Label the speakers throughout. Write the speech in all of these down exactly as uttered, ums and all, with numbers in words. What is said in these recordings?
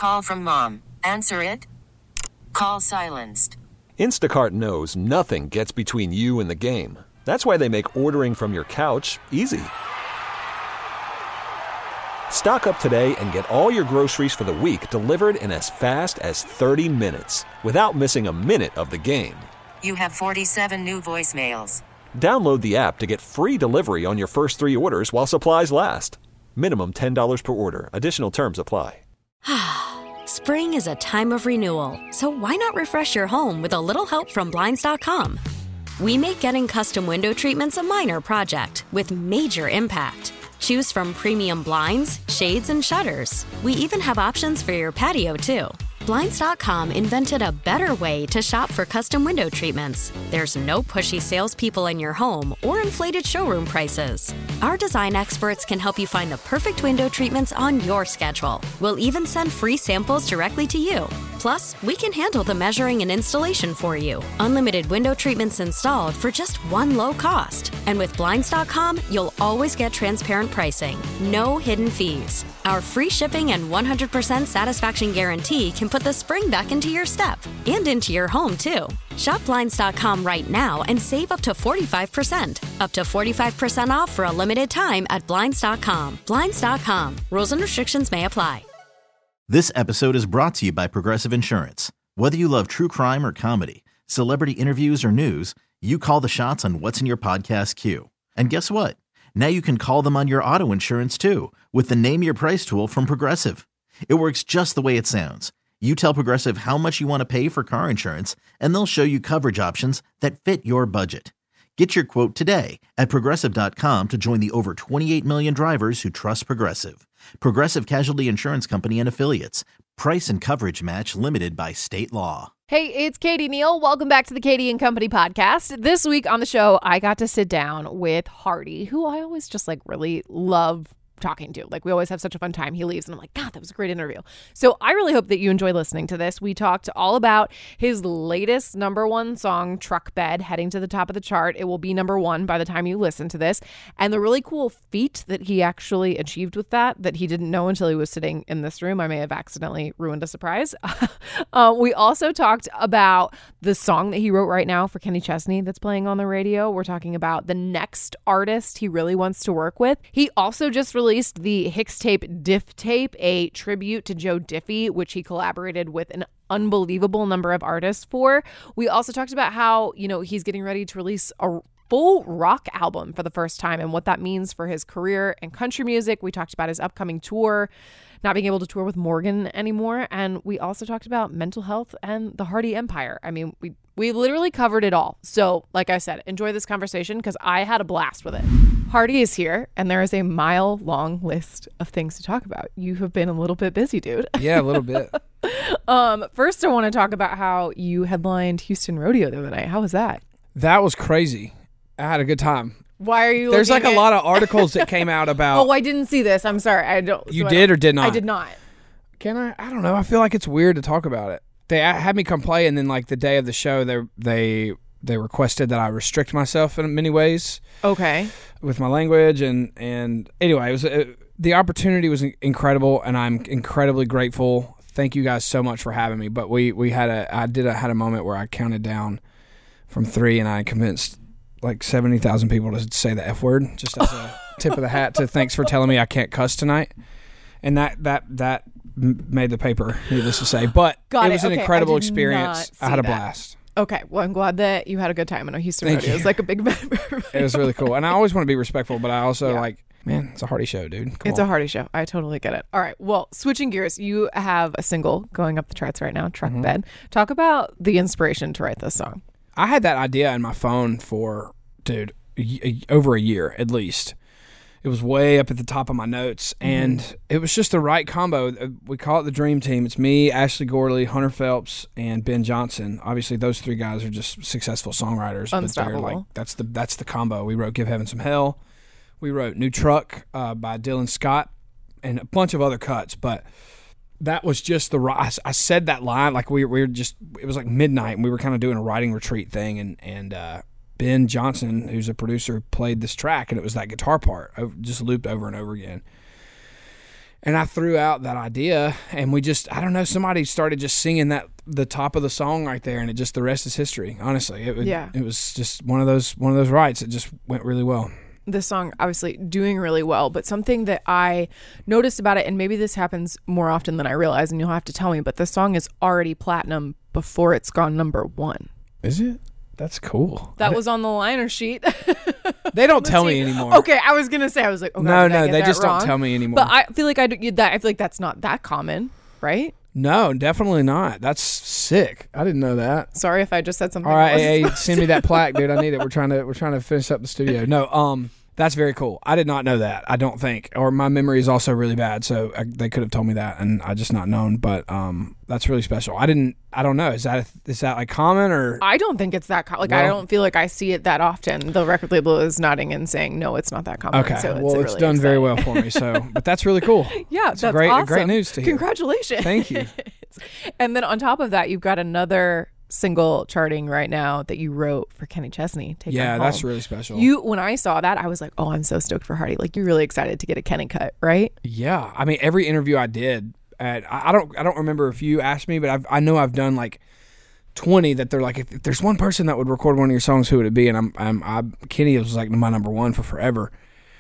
Speaker 1: Call from mom. Answer it. Call silenced.
Speaker 2: Instacart knows nothing gets between you and the game. That's why they make ordering from your couch easy. Stock up today and get all your groceries for the week delivered in as fast as thirty minutes without missing a minute of the game.
Speaker 1: You have forty-seven new voicemails.
Speaker 2: Download the app to get free delivery on your first three orders while supplies last. Minimum ten dollars per order. Additional terms apply.
Speaker 3: Spring is a time of renewal, so why not refresh your home with a little help from Blinds dot com? We make getting custom window treatments a minor project with major impact. Choose from premium blinds, shades, and shutters. We even have options for your patio, too. Blinds dot com invented a better way to shop for custom window treatments. There's no pushy salespeople in your home or inflated showroom prices. Our design experts can help you find the perfect window treatments on your schedule. We'll even send free samples directly to you. Plus, we can handle the measuring and installation for you. Unlimited window treatments installed for just one low cost. And with Blinds dot com, you'll always get transparent pricing. No hidden fees. Our free shipping and one hundred percent satisfaction guarantee can put the spring back into your step and into your home, too. Shop Blinds dot com right now and save up to forty-five percent. Up to forty-five percent off for a limited time at Blinds dot com. Blinds dot com. Rules and restrictions may apply.
Speaker 4: This episode is brought to you by Progressive Insurance. Whether you love true crime or comedy, celebrity interviews or news, you call the shots on what's in your podcast queue. And guess what? Now you can call them on your auto insurance, too, with the Name Your Price tool from Progressive. It works just the way it sounds. You tell Progressive how much you want to pay for car insurance, and they'll show you coverage options that fit your budget. Get your quote today at Progressive dot com to join the over twenty-eight million drivers who trust Progressive. Progressive Casualty Insurance Company and Affiliates. Price and coverage match limited by state law.
Speaker 5: Hey, it's Katie Neal. Welcome back to the Katie and Company podcast. This week on the show, I got to sit down with Hardy, who I always just like really love talking to. Like, we always have such a fun time. He leaves and I'm like, God, that was a great interview. So I really hope that you enjoy listening to this. We talked all about his latest number one song, Truck Bed, heading to the top of the chart. It will be number one by the time you listen to this. And the really cool feat that he actually achieved with that, that he didn't know until he was sitting in this room. I may have accidentally ruined a surprise. uh, we also talked about the song that he wrote right now for Kenny Chesney that's playing on the radio. We're talking about the next artist he really wants to work with. He also just released the Hicks tape Diff Tape, a tribute to Joe Diffie, which he collaborated with an unbelievable number of artists for. We also talked about how, you know, he's getting ready to release a full rock album for the first time and what that means for his career and country music. We talked about his upcoming tour, not being able to tour with Morgan anymore. And we also talked about mental health and the Hardy Empire. I mean, we we literally covered it all. So like I said, enjoy this conversation because I had a blast with it. Hardy is here and there is a mile long list of things to talk about. You have been a little bit busy, dude.
Speaker 6: Yeah, a little bit.
Speaker 5: um, first, I want to talk about how you headlined Houston Rodeo the other night. How was that?
Speaker 6: That was crazy. I had a good time.
Speaker 5: Why are you
Speaker 6: There's like
Speaker 5: at-
Speaker 6: a lot of articles that came out about.
Speaker 5: Oh, I didn't see this. I'm sorry. I don't.
Speaker 6: You
Speaker 5: so
Speaker 6: did
Speaker 5: I
Speaker 6: or did not?
Speaker 5: I did not.
Speaker 6: Can I? I don't know. I feel like it's weird to talk about it. They had me come play, and then like the day of the show, they they they requested that I restrict myself in many ways.
Speaker 5: Okay.
Speaker 6: With my language and and anyway, it was it, the opportunity was incredible, and I'm incredibly grateful. Thank you guys so much for having me. But we we had a I did a, had a moment where I counted down from three, and I convinced like seventy thousand people to say the F word, just as a tip of the hat to thanks for telling me I can't cuss tonight. And that that that made the paper, needless to say. But
Speaker 5: Got
Speaker 6: it was
Speaker 5: it.
Speaker 6: an
Speaker 5: Okay,
Speaker 6: incredible
Speaker 5: I did
Speaker 6: experience.
Speaker 5: not
Speaker 6: I had a
Speaker 5: see that.
Speaker 6: blast.
Speaker 5: Okay. Well, I'm glad that you had a good time. I know Houston
Speaker 6: Thank
Speaker 5: Rodeo
Speaker 6: you.
Speaker 5: is like a big member.
Speaker 6: It was really cool. And I always want to be respectful, but I also
Speaker 5: Yeah.
Speaker 6: like, man, it's a Hardy show, dude. Come
Speaker 5: It's
Speaker 6: on.
Speaker 5: a Hardy show. I totally get it. All right. Well, switching gears, you have a single going up the charts right now, Truck
Speaker 6: Mm-hmm.
Speaker 5: Bed. Talk about the inspiration to write this song.
Speaker 6: I had that idea in my phone for, dude, a, a, over a year at least. It was way up at the top of my notes, and mm-hmm. it was just the right combo. We call it the Dream Team. It's me, Ashley Gorley, Hunter Phelps, and Ben Johnson. Obviously, those three guys are just successful songwriters.
Speaker 5: Unstoppable.
Speaker 6: But they're like that's the that's the combo. We wrote "Give Heaven Some Hell." We wrote "New Truck" uh, by Dylan Scott, and a bunch of other cuts. But that was just the right. I said that line like we, we were just. It was like midnight, and we were kind of doing a writing retreat thing, and and. Uh, Ben Johnson, who's a producer, played this track, and it was that guitar part just looped over and over again. And I threw out that idea, and we just, I don't know, somebody started just singing that, the top of the song right there, and it just, the rest is history, honestly. It, would,
Speaker 5: Yeah.
Speaker 6: it was just one of those, one of those rights. It just went really well.
Speaker 5: This song obviously doing really well, but something that I noticed about it, and maybe this happens more often than I realize, and you'll have to tell me, but the song is already platinum before it's gone number one.
Speaker 6: Is it? That's cool.
Speaker 5: That was on the liner sheet.
Speaker 6: They don't tell me anymore.
Speaker 5: Okay, I was gonna say, I was like, oh,
Speaker 6: no,
Speaker 5: God, did I
Speaker 6: no,
Speaker 5: get
Speaker 6: they
Speaker 5: that
Speaker 6: just
Speaker 5: wrong?
Speaker 6: don't tell me anymore.
Speaker 5: But I feel like I do that. I feel like that's not that common, right?
Speaker 6: No, definitely not. That's sick. I didn't know that.
Speaker 5: Sorry if I just said something.
Speaker 6: All right,
Speaker 5: I wasn't
Speaker 6: hey, hey,
Speaker 5: supposed
Speaker 6: send
Speaker 5: to.
Speaker 6: me that plaque, dude. I need it. We're trying to we're trying to finish up the studio. No, um, that's very cool. I did not know that. I don't think, or my memory is also really bad, so I, they could have told me that, and I just not known. But um, that's really special. I didn't. I don't know. Is that is that like common or?
Speaker 5: I don't think it's that common. Like I
Speaker 6: Well-
Speaker 5: don't feel like I see it that often. The record label is nodding and saying, no, it's not that common.
Speaker 6: Okay,
Speaker 5: so
Speaker 6: well, it's
Speaker 5: really
Speaker 6: done very
Speaker 5: exciting.
Speaker 6: well for me. So, but that's really cool.
Speaker 5: Yeah,
Speaker 6: It's
Speaker 5: that's
Speaker 6: great,
Speaker 5: awesome.
Speaker 6: great news to hear.
Speaker 5: Congratulations.
Speaker 6: Thank you.
Speaker 5: And then on top of that, you've got another single charting right now that you wrote for Kenny Chesney. Take
Speaker 6: Yeah,
Speaker 5: Her
Speaker 6: that's
Speaker 5: Home.
Speaker 6: really special.
Speaker 5: You, when I saw that, I was like, oh, I'm so stoked for Hardy. Like, you're really excited to get a Kenny cut, right?
Speaker 6: Yeah, I mean, every interview I did, at, I, I don't, I don't remember if you asked me, but I've, I know I've done like twenty that they're like, if, if there's one person that would record one of your songs, who would it be? And I'm, I'm, I, Kenny was like my number one for forever.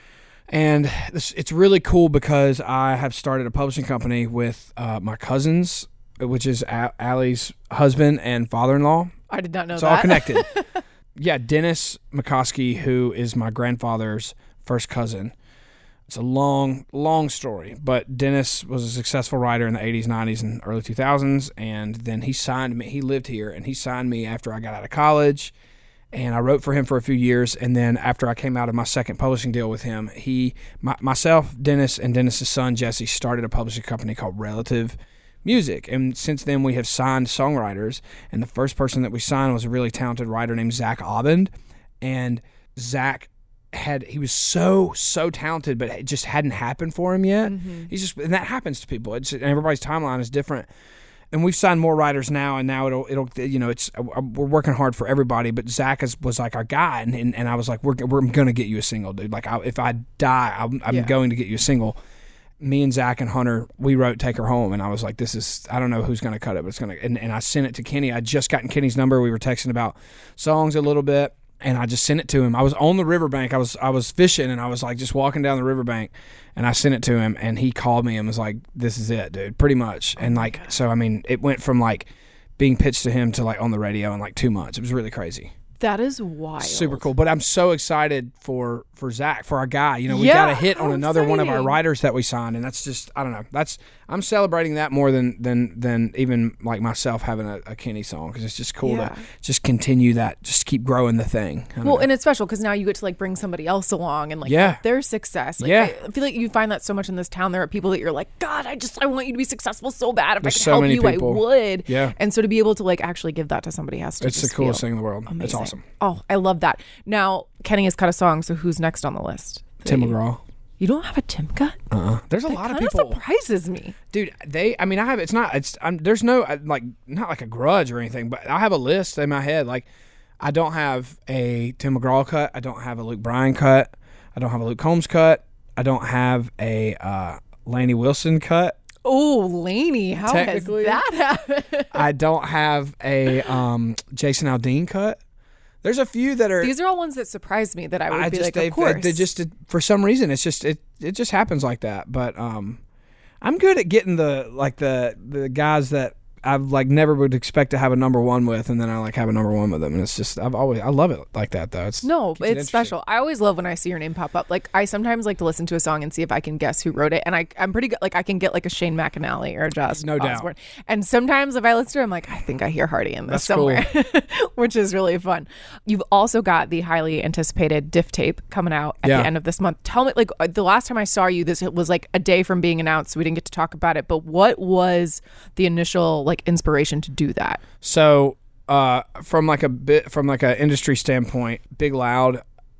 Speaker 6: And this, it's really cool because I have started a publishing company with uh, my cousins, which is A- Allie's husband and father-in-law.
Speaker 5: I did not know
Speaker 6: It's
Speaker 5: that.
Speaker 6: all connected. Yeah, Dennis McCoskey, who is my grandfather's first cousin. It's a long, long story, but Dennis was a successful writer in the eighties, nineties, and early two thousands, and then he signed me. He lived here, and he signed me after I got out of college, and I wrote for him for a few years, and then after I came out of my second publishing deal with him, he, my, myself, Dennis, and Dennis's son, Jesse, started a publishing company called Relative Music, and since then we have signed songwriters, and the first person that we signed was a really talented writer named Zach Abend, and Zach had he was so so talented, but it just hadn't happened for him yet.
Speaker 5: Mm-hmm. He's
Speaker 6: just, and that happens to people. It's, and everybody's timeline is different. And we've signed more writers now, and now it'll it'll you know it's we're working hard for everybody. But Zach is, was like our guy, and, and and I was like, we're we're gonna get you a single, dude. Like I, if I die, I'm, I'm
Speaker 5: Yeah.
Speaker 6: going to get you a single. Me and Zach and Hunter, we wrote "Take Her Home," and I was like, "This is I don't know who's going to cut it, but it's going to." And, and I sent it to Kenny. I just gotten Kenny's number. We were texting about songs a little bit, and I just sent it to him. I was on the riverbank. I was I was fishing, and I was like just walking down the riverbank, and I sent it to him, and he called me and was like, "This is it, dude," pretty much. And like, so I mean, it went from like being pitched to him to like on the radio in like two months. It was really crazy.
Speaker 5: That is wild.
Speaker 6: Super cool. But I'm so excited for for Zach, for our guy. You know, we
Speaker 5: Yeah,
Speaker 6: got a hit on
Speaker 5: how
Speaker 6: another one of our
Speaker 5: exciting.
Speaker 6: writers that we signed, and that's just I don't know. That's I'm celebrating that more than than than even like myself having a, a Kenny song, because it's just cool
Speaker 5: Yeah.
Speaker 6: to just continue that, just keep growing the thing. I don't
Speaker 5: Well,
Speaker 6: know.
Speaker 5: and it's special because now you get to like bring somebody else along and like
Speaker 6: Yeah.
Speaker 5: help their success. Like,
Speaker 6: Yeah.
Speaker 5: I feel like you find that so much in this town. There are people that you're like, God, I just I want you to be successful so bad. If
Speaker 6: There's
Speaker 5: I could
Speaker 6: so
Speaker 5: help
Speaker 6: many
Speaker 5: you,
Speaker 6: people.
Speaker 5: I would.
Speaker 6: Yeah.
Speaker 5: And so to be able to like actually give that to somebody has to
Speaker 6: it's the
Speaker 5: just
Speaker 6: coolest
Speaker 5: feel
Speaker 6: thing in the world. It's
Speaker 5: amazing.
Speaker 6: awesome.
Speaker 5: Oh, I love that. Now Kenny has cut a song, so who's next on the list?
Speaker 6: Tim
Speaker 5: That you-
Speaker 6: McGraw.
Speaker 5: You don't have a Tim cut?
Speaker 6: Uh-uh. There's a
Speaker 5: That
Speaker 6: lot of
Speaker 5: kinda
Speaker 6: people.
Speaker 5: surprises me.
Speaker 6: Dude, they, I mean, I have, it's not, it's, I'm, there's no, uh, like, not like a grudge or anything, but I have a list in my head. Like, I don't have a Tim McGraw cut. I don't have a Luke Bryan cut. I don't have a Luke Combs cut. I don't have a uh, Lainey Wilson cut.
Speaker 5: Oh, Lainey, how has
Speaker 6: Technically.
Speaker 5: that happened?
Speaker 6: I don't have a um, Jason Aldean cut. There's a few that are.
Speaker 5: These are all ones that surprise me that I would
Speaker 6: I
Speaker 5: be
Speaker 6: just
Speaker 5: like,
Speaker 6: they,
Speaker 5: of course.
Speaker 6: they just for some reason it's just it it just happens like that. But um, I'm good at getting the like the the guys that I've like never would expect to have a number one with, and then I like have a number one with them, and it's just I've always I love it like that though. It's
Speaker 5: No,
Speaker 6: keeps
Speaker 5: but
Speaker 6: it
Speaker 5: it's
Speaker 6: interesting.
Speaker 5: special. I always love when I see your name pop up. Like I sometimes like to listen to a song and see if I can guess who wrote it, and I I'm pretty good. Like I can get like a Shane McAnally or a Josh
Speaker 6: No doubt.
Speaker 5: Osborne. And sometimes if I listen to it, I'm like, I think I hear Hardy in this
Speaker 6: That's cool.
Speaker 5: somewhere, which is really fun. You've also got the highly anticipated Diff tape coming out at
Speaker 6: Yeah.
Speaker 5: the end of this month. Tell me, like uh, the last time I saw you, this was like a day from being announced. So we didn't get to talk about it, but what was the initial like inspiration to do that?
Speaker 6: So, uh, from like a bit from like an industry standpoint, Big Loud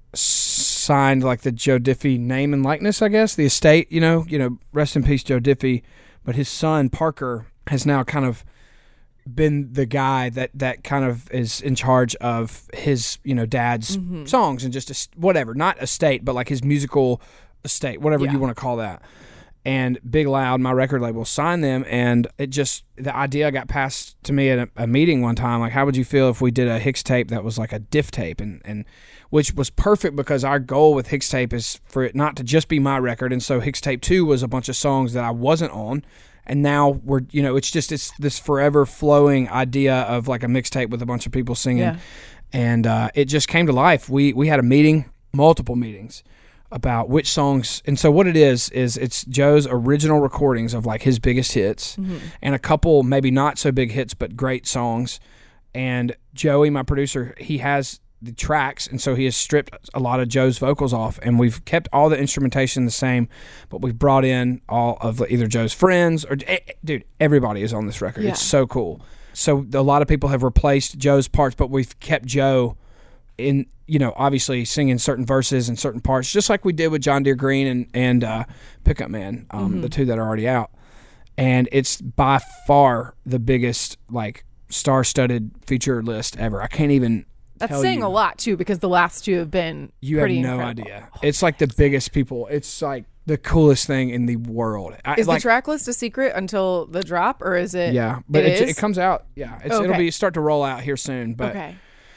Speaker 6: signed like the Joe Diffie name and likeness, I guess, the estate. You know, you know, rest in peace, Joe Diffie. But his son Parker has now kind of been the guy that that kind of is in charge of his, you know, dad's songs and just a, whatever, not estate, but like his musical estate, whatever
Speaker 5: Yeah.
Speaker 6: you want to call that. And Big Loud, my record label, signed them, and it just, the idea got passed to me at a, a meeting one time, like, how would you feel if we did a Hicks tape that was like a diff tape, and, and which was perfect because our goal with Hicks tape is for it not to just be my record, and so Hicks tape two was a bunch of songs that I wasn't on, and now we're, you know, it's just, it's this forever flowing idea of like a mixtape with a bunch of people singing, yeah. and uh, it just came to life. We, we had a meeting, multiple meetings, about which songs, and so what it is is it's Joe's original recordings of like his biggest hits, mm-hmm. and a couple maybe not so big hits but great songs. And Joey, my producer, he has the tracks, and so he has stripped a lot of Joe's vocals off, and we've kept all the instrumentation the same, but we've brought in all of either Joe's friends or dude, everybody is on this record. Yeah. It's so cool. So a lot of people have replaced Joe's parts, but we've kept Joe in, you know, obviously singing certain verses and certain parts, just like we did with John Deere Green and, and uh, Pickup Man, um, mm-hmm. the two that are already out. And it's by far the biggest, like, star-studded feature list ever. I can't even
Speaker 5: That's
Speaker 6: tell
Speaker 5: saying
Speaker 6: you.
Speaker 5: a lot, too, because the last two have been
Speaker 6: You
Speaker 5: pretty
Speaker 6: have no
Speaker 5: incredible.
Speaker 6: idea. It's like the biggest people. It's like the coolest thing in the world. I,
Speaker 5: is
Speaker 6: like,
Speaker 5: the track list a secret until the drop, or is it?
Speaker 6: Yeah, but
Speaker 5: it,
Speaker 6: it,
Speaker 5: is?
Speaker 6: it comes out. Yeah, it's,
Speaker 5: okay.
Speaker 6: it'll be start to roll out here soon. But
Speaker 5: okay.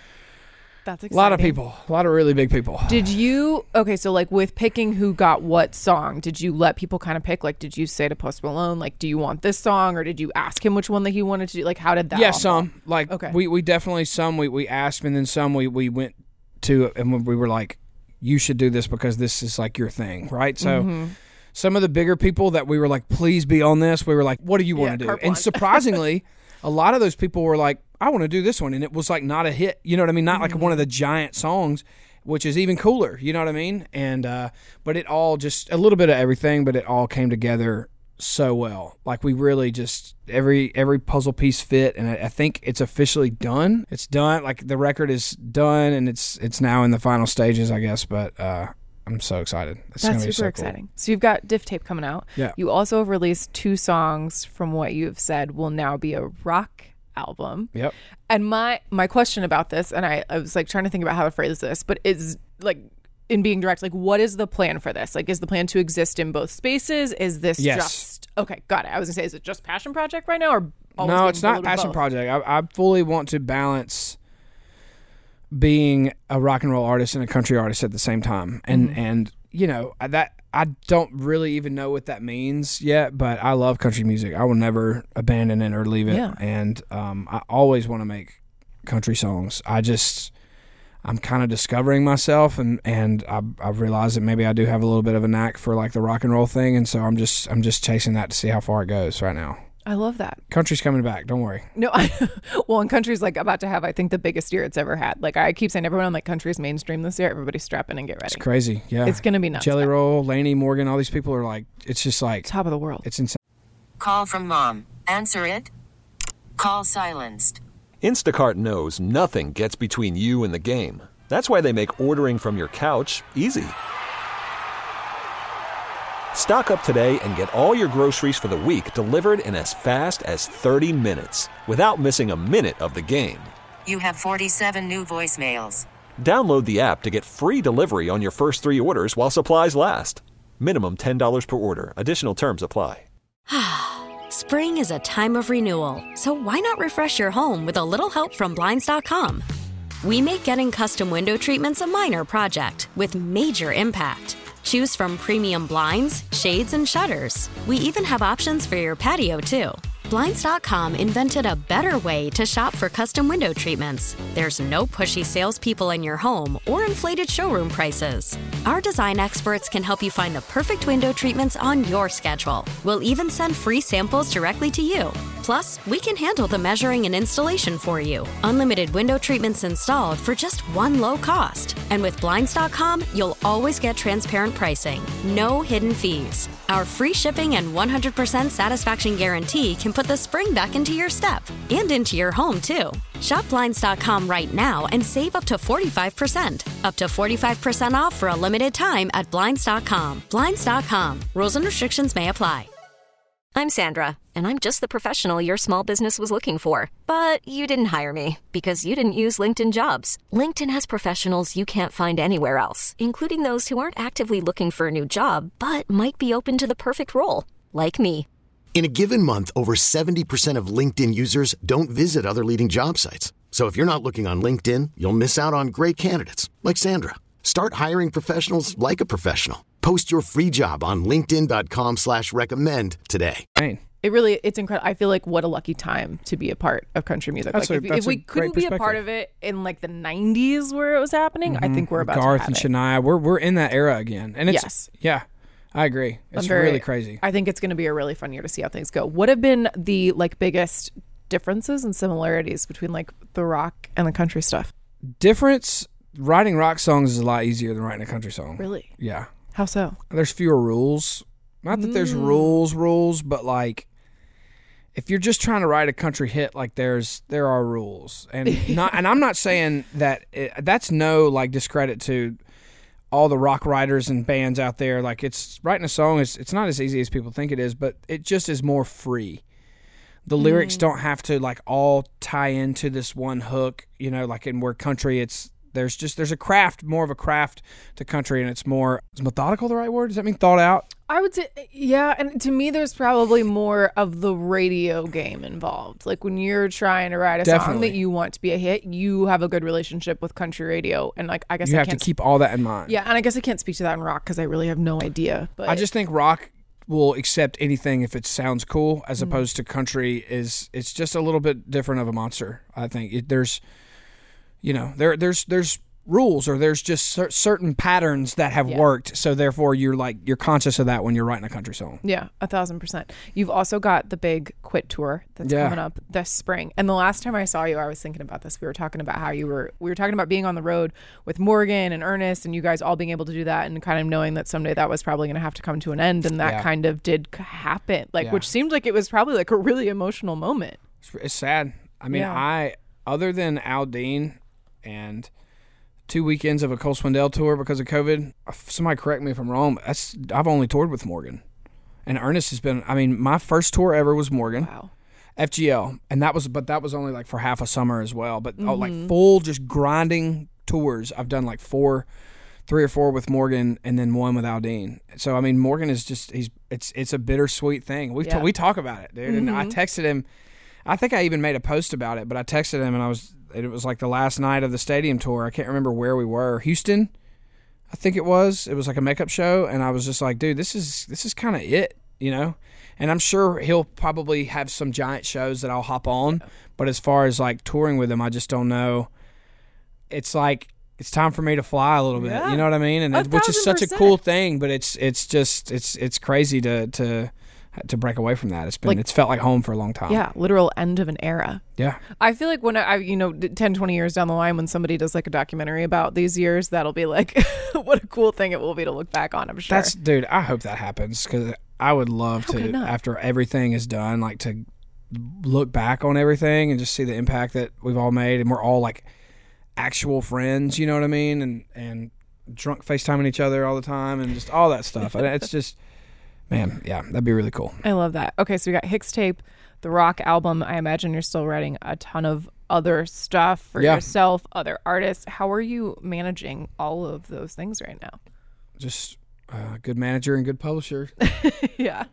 Speaker 5: That's exciting.
Speaker 6: A lot of people, a lot of really big people.
Speaker 5: Did you, okay, so like with picking who got what song, did you let people kind of pick? Like, did you say to Post Malone, like, do you want this song? Or did you ask him which one that he wanted to do? Like, how did that
Speaker 6: Yeah,
Speaker 5: all
Speaker 6: some.
Speaker 5: go?
Speaker 6: Like,
Speaker 5: okay.
Speaker 6: we, we definitely, some we, we asked, and then some we, we went to, and we were like, you should do this because this is like your thing, right? So mm-hmm. some of the bigger people that we were like, please be on this, we were like, what do you want
Speaker 5: yeah,
Speaker 6: to do?
Speaker 5: carte
Speaker 6: And
Speaker 5: blanche.
Speaker 6: surprisingly, a lot of those people were like, I want to do this one. And it was like not a hit, you know what I mean? Not mm-hmm. like one of the giant songs, which is even cooler, you know what I mean? And, uh, but it all just, a little bit of everything, but it all came together so well. Like we really just, every every puzzle piece fit, and I, I think it's officially done. It's done, like the record is done, and it's it's now in the final stages, I guess, but uh, I'm so excited. It's
Speaker 5: That's
Speaker 6: gonna
Speaker 5: super
Speaker 6: be so
Speaker 5: exciting.
Speaker 6: Cool.
Speaker 5: So you've got Diff Tape coming out.
Speaker 6: Yeah.
Speaker 5: You also have released two songs from what you've said will now be a rock album.
Speaker 6: Yep.
Speaker 5: And my my question about this, and I, I was like trying to think about how to phrase this, but is like in being direct, like what is the plan for this? Like is the plan to exist in both spaces? Is this
Speaker 6: yes.
Speaker 5: just okay, got it. I was gonna say, is it just passion project right now, or
Speaker 6: no, it's not passion project. I, I fully want to balance being a rock and roll artist and a country artist at the same time. And mm-hmm. and you know, that I don't really even know what that means yet, but I love country music. I will never abandon it or leave it.
Speaker 5: Yeah.
Speaker 6: And um, I always want to make country songs. I just, I'm kind of discovering myself, and, and I, I've realized that maybe I do have a little bit of a knack for like the rock and roll thing, and so I'm just, I'm just chasing that to see how far it goes right now.
Speaker 5: I love that.
Speaker 6: Country's coming back. Don't worry.
Speaker 5: No, I, well, and country's like about to have, I think, the biggest year it's ever had. Like I keep saying, everyone, I'm like, country's mainstream this year. Everybody strap in and get ready.
Speaker 6: It's crazy. Yeah,
Speaker 5: it's gonna be nuts.
Speaker 6: Jelly Roll, Laney Morgan, all these people are like, it's just like
Speaker 5: top of the world.
Speaker 6: It's insane.
Speaker 1: Call from mom. Answer it. Call silenced.
Speaker 2: Instacart knows nothing gets between you and the game. That's why they make ordering from your couch easy. Stock up today and get all your groceries for the week delivered in as fast as thirty minutes without missing a minute of the game.
Speaker 1: You have forty-seven new voicemails.
Speaker 2: Download the app to get free delivery on your first three orders while supplies last. Minimum ten dollars per order. Additional terms apply.
Speaker 3: Spring is a time of renewal, so why not refresh your home with a little help from Blinds dot com? We make getting custom window treatments a minor project with major impact. Choose from premium blinds, shades, and shutters. We even have options for your patio, too. Blinds dot com invented a better way to shop for custom window treatments. There's no pushy salespeople in your home or inflated showroom prices. Our design experts can help you find the perfect window treatments on your schedule. We'll even send free samples directly to you. Plus, we can handle the measuring and installation for you. Unlimited window treatments installed for just one low cost. And with Blinds dot com, you'll always get transparent pricing. No hidden fees. Our free shipping and one hundred percent satisfaction guarantee can put the spring back into your step and into your home, too. Shop Blinds dot com right now and save up to forty-five percent. Up to forty-five percent off for a limited time at Blinds dot com. Blinds dot com. Rules and restrictions may apply.
Speaker 7: I'm Sandra,
Speaker 3: and I'm just the professional your small business was looking for. But you didn't hire me because you didn't use LinkedIn Jobs. LinkedIn has professionals you can't find anywhere else, including those who aren't actively looking for a new job, but might be open to the perfect role, like me.
Speaker 7: In a given month, over seventy percent of LinkedIn users don't visit other leading job sites. So if you're not looking on LinkedIn, you'll miss out on great candidates like Sandra. Start hiring professionals like a professional. Post your free job on linkedin.com slash recommend today.
Speaker 5: It really, it's incredible. I feel like what a lucky time to be a part of country music.
Speaker 6: That's
Speaker 5: like
Speaker 6: a,
Speaker 5: if,
Speaker 6: that's
Speaker 5: if we
Speaker 6: a
Speaker 5: couldn't be a part of it in like the nineties where it was happening, mm-hmm. I think we're about
Speaker 6: Garth
Speaker 5: to have
Speaker 6: and
Speaker 5: it.
Speaker 6: Shania, we're we're in that era again. And it's
Speaker 5: yes.
Speaker 6: yeah, I agree. It's
Speaker 5: very,
Speaker 6: really crazy.
Speaker 5: I think it's going to be a really fun year to see how things go. What have been the like biggest differences and similarities between like the rock and the country stuff?
Speaker 6: Difference, writing rock songs is a lot easier than writing a country song.
Speaker 5: Really?
Speaker 6: Yeah.
Speaker 5: How so?
Speaker 6: There's fewer rules. Not that there's
Speaker 5: Mm.
Speaker 6: rules, rules, but like if you're just trying to write a country hit, like there's there are rules, and not. And I'm not saying that it, that's no like discredit to all the rock writers and bands out there. Like it's writing a song is it's not as easy as people think it is, but it just is more free. The lyrics don't have to like all tie into this one hook, you know, like in where country it's there's just there's a craft, more of a craft to country, and it's more is methodical the right word? Does that mean thought out?
Speaker 5: I would say, yeah. And to me, there's probably more of the radio game involved. Like when you're trying to write a song
Speaker 6: Definitely.
Speaker 5: that you want to be a hit, you have a good relationship with country radio. And like, I guess
Speaker 6: You
Speaker 5: I
Speaker 6: have to
Speaker 5: can't
Speaker 6: keep all that in mind.
Speaker 5: Yeah, and I guess I can't speak to that in rock because I really have no idea. But
Speaker 6: I just think rock will accept anything if it sounds cool, as opposed to country is it's just a little bit different of a monster. I think it, there's, you know, there there's there's rules or there's just cer- certain patterns that have
Speaker 5: Yeah.
Speaker 6: worked. So therefore, you're like you're conscious of that when you're writing a country song.
Speaker 5: Yeah, a thousand percent. You've also got the big Quit tour that's
Speaker 6: Yeah.
Speaker 5: coming up this spring. And the last time I saw you, I was thinking about this. We were talking about how you were, we were talking about being on the road with Morgan and Ernest and you guys all being able to do that and kind of knowing that someday that was probably going to have to come to an end. And that
Speaker 6: Yeah.
Speaker 5: kind of did c- happen, like,
Speaker 6: Yeah.
Speaker 5: which seemed like it was probably like a really emotional moment.
Speaker 6: It's, it's sad. I mean,
Speaker 5: Yeah.
Speaker 6: I other than Aldine and two weekends of a Cole Swindell tour because of COVID. Somebody correct me if I'm wrong. But that's I've only toured with Morgan, and Ernest has been. I mean, my first tour ever was Morgan,
Speaker 5: Wow.
Speaker 6: F G L, and that was, but that was only like for half a summer as well. But oh, like
Speaker 5: Mm-hmm.
Speaker 6: full just grinding tours. I've done like four, three or four with Morgan, and then one with Aldine. So I mean, Morgan is just he's it's it's a bittersweet thing. We
Speaker 5: Yeah.
Speaker 6: we talk about it, dude. And I texted him. I think I even made a post about it, but I texted him and I was. It was like the last night of the stadium tour. I can't remember where we were. Houston, I think it was. It was like a makeup show, and I was just like, dude, this is this is kind of it, you know? And I'm sure he'll probably have some giant shows that I'll hop on, but as far as like touring with him, I just don't know. It's like it's time for me to fly a little bit.
Speaker 5: Yeah.
Speaker 6: You know what I mean? And
Speaker 5: A
Speaker 6: it, which is such a
Speaker 5: thousand
Speaker 6: cool
Speaker 5: percent.
Speaker 6: thing, but it's it's just it's it's crazy to to to break away from that. It's been
Speaker 5: Like-
Speaker 6: it's felt like home for a long time.
Speaker 5: Yeah, literal end of an era.
Speaker 6: Yeah.
Speaker 5: I feel like when I, I, you know, ten, twenty years down the line, when somebody does like a documentary about these years, that'll be like, what a cool thing it will be to look back on, I'm sure.
Speaker 6: That's dude. I hope that happens because I would love
Speaker 5: How could
Speaker 6: to
Speaker 5: it not?
Speaker 6: after everything is done, like to look back on everything and just see the impact that we've all made, and we're all like actual friends. You know what I mean? And and drunk FaceTiming each other all the time, and just all that stuff. And it's just, man, yeah, that'd be really cool.
Speaker 5: I love that. Okay, so we got Hicks Tape, the rock album. I imagine you're still writing a ton of other stuff for
Speaker 6: Yeah.
Speaker 5: yourself, other artists. How are you managing all of those things right now?
Speaker 6: Just uh, good manager and good publisher,
Speaker 5: Yeah.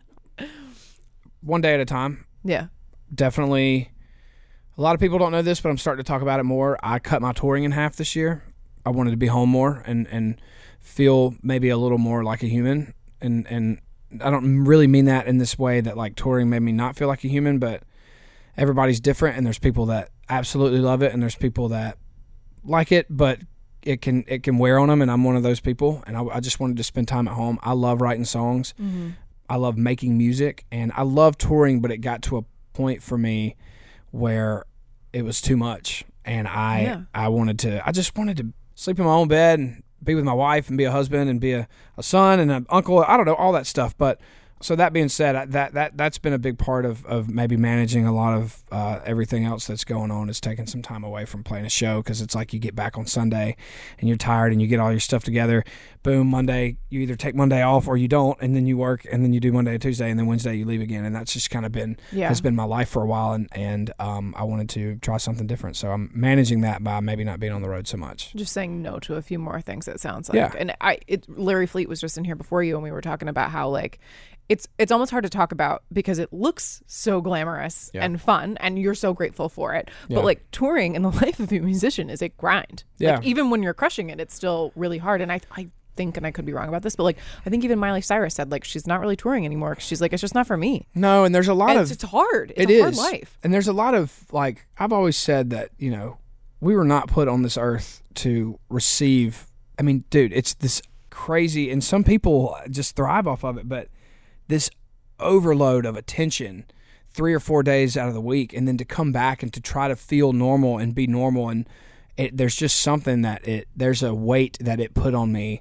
Speaker 6: one day at a time.
Speaker 5: Yeah.
Speaker 6: Definitely. A lot of people don't know this, but I'm starting to talk about it more. I cut my touring in half this year. I wanted to be home more and, and feel maybe a little more like a human. And, and I don't really mean that in this way that like touring made me not feel like a human, but everybody's different, and there's people that absolutely love it, and there's people that like it, but it can it can wear on them, and I'm one of those people, and I, I just wanted to spend time at home. I love writing songs.
Speaker 5: Mm-hmm.
Speaker 6: I love making music, and I love touring, but it got to a point for me where it was too much, and I
Speaker 5: Yeah.
Speaker 6: I wanted to I just wanted to sleep in my own bed and be with my wife and be a husband and be a, a son and an uncle. I don't know, all that stuff, but So that being said, that that that's been a big part of, of maybe managing a lot of uh, everything else that's going on, is taking some time away from playing a show, because it's like you get back on Sunday and you're tired and you get all your stuff together. Boom, Monday, you either take Monday off or you don't, and then you work, and then you do Monday and Tuesday, and then Wednesday you leave again. And that's just kind of been
Speaker 5: yeah.
Speaker 6: has been my life for a while, and, and um, I wanted to try something different. So I'm managing that by maybe not being on the road so much.
Speaker 5: Just saying no to a few more things, it sounds like.
Speaker 6: Yeah.
Speaker 5: And I, it, Larry Fleet was just in here before you, and we were talking about how, like, It's it's almost hard to talk about because it looks so glamorous
Speaker 6: yeah.
Speaker 5: and fun, and you're so grateful for it.
Speaker 6: Yeah.
Speaker 5: But like touring in the life of a musician is a grind.
Speaker 6: Yeah.
Speaker 5: Like, even when you're crushing it, it's still really hard. And I I think, and I could be wrong about this, but like I think even Miley Cyrus said like she's not really touring anymore. 'Cause she's like, it's just not for me.
Speaker 6: No, and there's a lot
Speaker 5: And
Speaker 6: of
Speaker 5: it's, it's hard. It's
Speaker 6: it
Speaker 5: a
Speaker 6: is.
Speaker 5: hard life.
Speaker 6: And there's a lot of, like, I've always said that, you know, we were not put on this earth to receive. I mean, dude, it's this crazy, and some people just thrive off of it, but this overload of attention three or four days out of the week, and then to come back and to try to feel normal and be normal, and it, there's just something that it there's a weight that it put on me,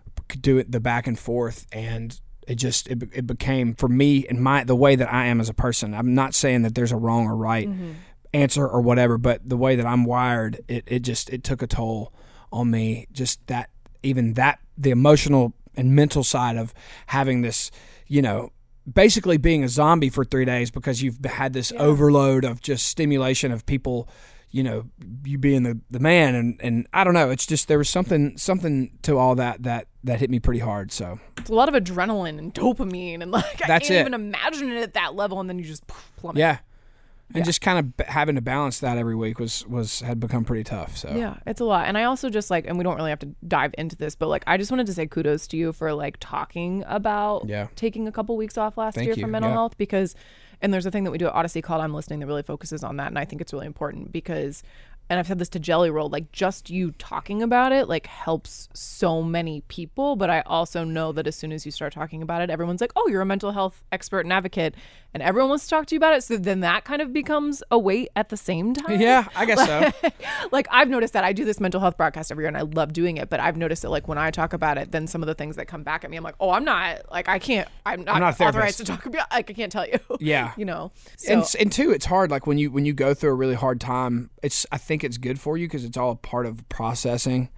Speaker 6: do it the back and forth, and it just it, it became for me and my the way that I am as a person. I'm not saying that there's a wrong or right mm-hmm. answer or whatever, but the way that I'm wired, it it just it took a toll on me. Just that even that the emotional and mental side of having this, you know, basically being a zombie for three days because you've had this yeah. overload of just stimulation of people, you know, you being the, the man. And, and I don't know, it's just, there was something, something to all that, that, that hit me pretty hard. So
Speaker 5: it's a lot of adrenaline and dopamine, and like, I
Speaker 6: That's
Speaker 5: can't
Speaker 6: it.
Speaker 5: even imagine it at that level. And then you just plummet.
Speaker 6: Yeah. And
Speaker 5: yeah.
Speaker 6: just kind of having to balance that every week was, was had become pretty tough. So
Speaker 5: yeah, it's a lot. And I also just like, and we don't really have to dive into this, but like, I just wanted to say kudos to you for like talking about
Speaker 6: yeah.
Speaker 5: taking a couple weeks off last
Speaker 6: Thank
Speaker 5: year
Speaker 6: you.
Speaker 5: for mental
Speaker 6: yeah.
Speaker 5: health, because, and there's a thing that we do at Odyssey called I'm Listening that really focuses on that. And I think it's really important because, and I've said this to Jelly Roll, like just you talking about it like helps so many people. But I also know that as soon as you start talking about it, everyone's like, oh, you're a mental health expert and advocate, and everyone wants to talk to you about it. So then that kind of becomes a weight at the same time.
Speaker 6: Yeah, I guess
Speaker 5: like,
Speaker 6: so.
Speaker 5: Like I've noticed that I do this mental health broadcast every year and I love doing it. But I've noticed that like when I talk about it, then some of the things that come back at me, I'm like, oh, I'm not like, I can't, I'm not,
Speaker 6: I'm not
Speaker 5: authorized to talk about, like I can't tell you.
Speaker 6: Yeah.
Speaker 5: You know, so,
Speaker 6: and, and two, it's hard. Like when you, when you go through a really hard time, it's, I think it's good for you because it's all a part of processing,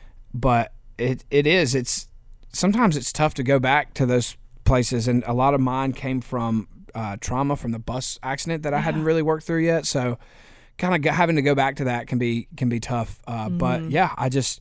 Speaker 6: but it, it is, it's, sometimes it's tough to go back to those places. And a lot of mine came from uh, trauma from the bus accident that I yeah. hadn't really worked through yet. So kind of having to go back to that can be, can be tough. Uh, mm. But yeah, I just,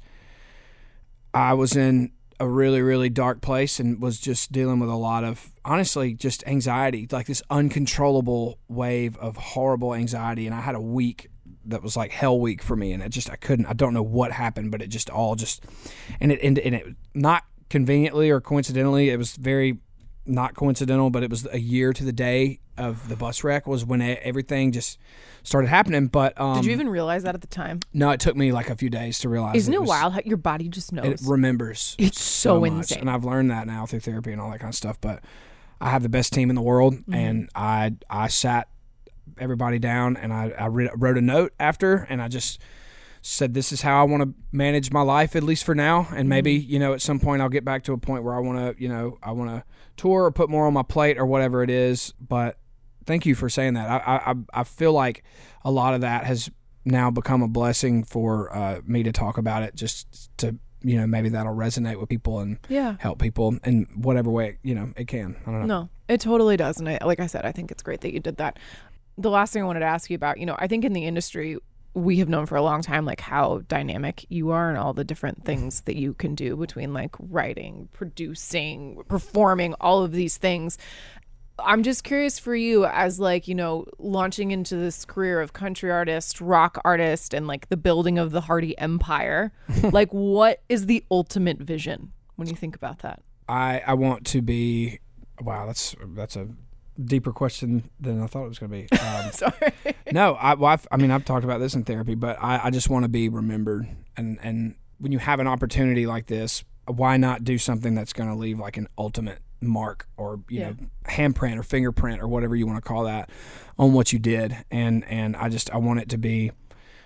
Speaker 6: I was in a really, really dark place and was just dealing with a lot of, honestly, just anxiety, like this uncontrollable wave of horrible anxiety. And I had a week that was like hell week for me. And it just, I couldn't, I don't know what happened, but it just all just, and it, and, and it not conveniently or coincidentally, it was very not coincidental, but it was a year to the day of the bus wreck was when everything just started happening. But um,
Speaker 5: did you even realize that at the time?
Speaker 6: No, it took me like a few days to realize.
Speaker 5: Isn't it,
Speaker 6: it was,
Speaker 5: wild how your body just knows?
Speaker 6: It remembers.
Speaker 5: It's so,
Speaker 6: so
Speaker 5: insane.
Speaker 6: And I've learned that now through therapy and all that kind of stuff. But I have the best team in the world, mm-hmm. and I I sat everybody down and I, I re- wrote a note after, and I just said, this is how I want to manage my life, at least for now. And maybe, mm-hmm. you know, at some point I'll get back to a point where I want to, you know, I want to tour or put more on my plate or whatever it is. But thank you for saying that. I, I, I feel like a lot of that has now become a blessing for uh, me to talk about it, just to, you know, maybe that'll resonate with people and
Speaker 5: yeah.
Speaker 6: help people in whatever way, you know, it can. I don't know.
Speaker 5: No, it totally does. And I, like I said, I think it's great that you did that. The last thing I wanted to ask you about, you know, I think in the industry, we have known for a long time, like how dynamic you are and all the different things that you can do between like writing, producing, performing, all of these things. I'm just curious for you as like, you know, launching into this career of country artist, rock artist, and like the building of the Hardy empire. Like what is the ultimate vision when you think about that?
Speaker 6: I, I want to be, wow, that's, that's a deeper question than I thought it was going to be. Um,
Speaker 5: Sorry.
Speaker 6: No, I, well, I've, I mean, I've talked about this in therapy, but I, I just want to be remembered. And, and when you have an opportunity like this, why not do something that's going to leave like an ultimate mark or, you yeah. know, handprint or fingerprint or whatever you want to call that on what you did. And, and I just, I want it to be,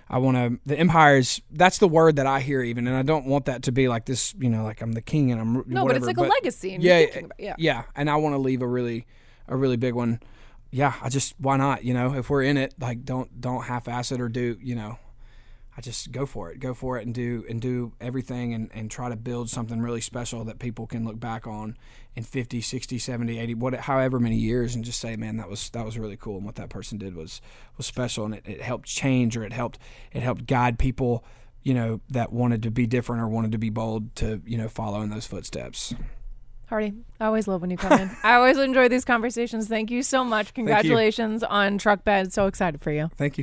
Speaker 6: I want to, the empire is, that's the word that I hear even, and I don't want that to be like this, you know, like I'm the king and I'm
Speaker 5: no,
Speaker 6: whatever,
Speaker 5: but it's like
Speaker 6: but
Speaker 5: a legacy. And
Speaker 6: yeah,
Speaker 5: you're thinking about, yeah,
Speaker 6: yeah, and I want to leave a really, a really big one. Yeah, I just, why not? You know, if we're in it, like don't don't half-ass it or do, you know, I just go for it, go for it, and do and do everything, and, and try to build something really special that people can look back on in fifty, sixty, seventy, eighty, what, however many years, and just say, man, that was that was really cool, and what that person did was was special, and it, it helped change, or it helped it helped guide people, you know, that wanted to be different or wanted to be bold to, you know, follow in those footsteps.
Speaker 5: Hardy, I always love when you come in. I always enjoy these conversations. Thank you so much. Congratulations on Truck Bed. So excited for you.
Speaker 6: Thank you.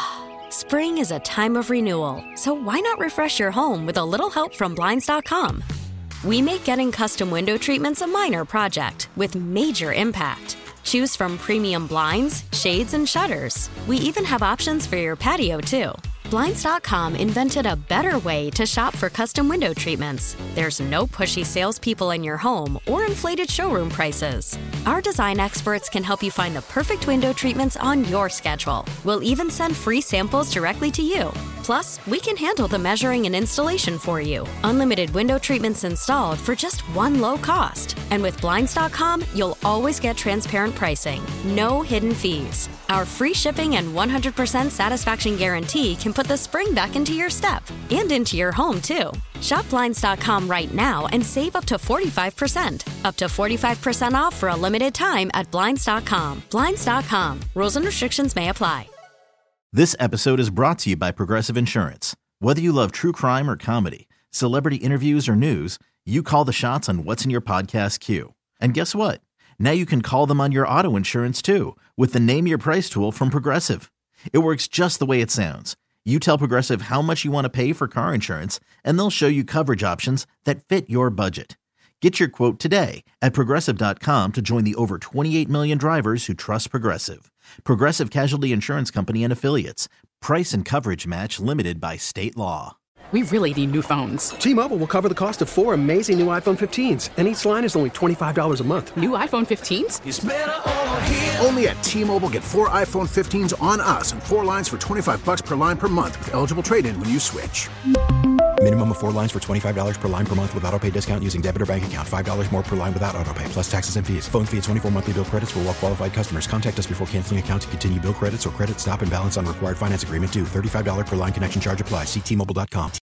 Speaker 3: Spring is a time of renewal, so why not refresh your home with a little help from Blinds dot com? We make getting custom window treatments a minor project with major impact. Choose from premium blinds, shades, and shutters. We even have options for your patio, too. Blinds dot com invented a better way to shop for custom window treatments. There's no pushy salespeople in your home or inflated showroom prices. Our design experts can help you find the perfect window treatments on your schedule. We'll even send free samples directly to you. Plus, we can handle the measuring and installation for you. Unlimited window treatments installed for just one low cost. And with Blinds dot com, you'll always get transparent pricing. No hidden fees. Our free shipping and one hundred percent satisfaction guarantee can put the spring back into your step and into your home, too. Shop Blinds dot com right now and save up to forty-five percent. Up to forty-five percent off for a limited time at Blinds dot com. Blinds dot com. Rules and restrictions may apply.
Speaker 4: This episode is brought to you by Progressive Insurance. Whether you love true crime or comedy, celebrity interviews or news, you call the shots on what's in your podcast queue. And guess what? Now you can call them on your auto insurance too with the Name Your Price tool from Progressive. It works just the way it sounds. You tell Progressive how much you want to pay for car insurance, and they'll show you coverage options that fit your budget. Get your quote today at Progressive dot com to join the over twenty-eight million drivers who trust Progressive. Progressive Casualty Insurance Company and Affiliates. Price and coverage match limited by state law.
Speaker 8: We really need new phones.
Speaker 9: T-Mobile will cover the cost of four amazing new iPhone fifteens, and each line is only twenty-five dollars a month.
Speaker 8: New iPhone fifteens?
Speaker 10: It's better over here. Only at T-Mobile, get four iPhone fifteens on us and four lines for twenty-five dollars per line per month with eligible trade-in when you switch.
Speaker 11: Minimum of four lines for twenty-five dollars per line per month with autopay discount using debit or bank account. five dollars more per line without autopay, plus taxes and fees. Phone fee at twenty-four monthly bill credits for well-qualified customers. Contact us before canceling account to continue bill credits or credit stop and balance on required finance agreement due. thirty-five dollars per line connection charge applies. See T Mobile dot com.